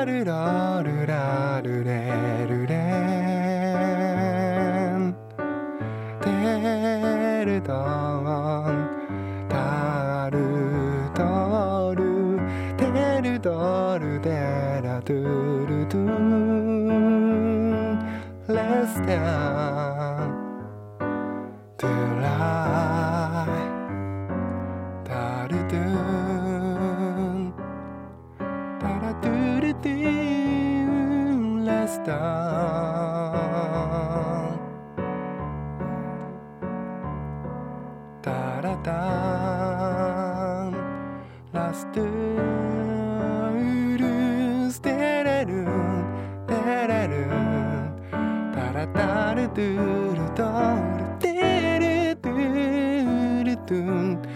ルラルラルレルレンテルドンタルドルテルドルデラドゥルドゥンレスダントゥライタルドゥンタラドゥルドゥンレスダンタラダンラストゥルステレルンテレルンタラタルドゥルドルテルドゥルドゥン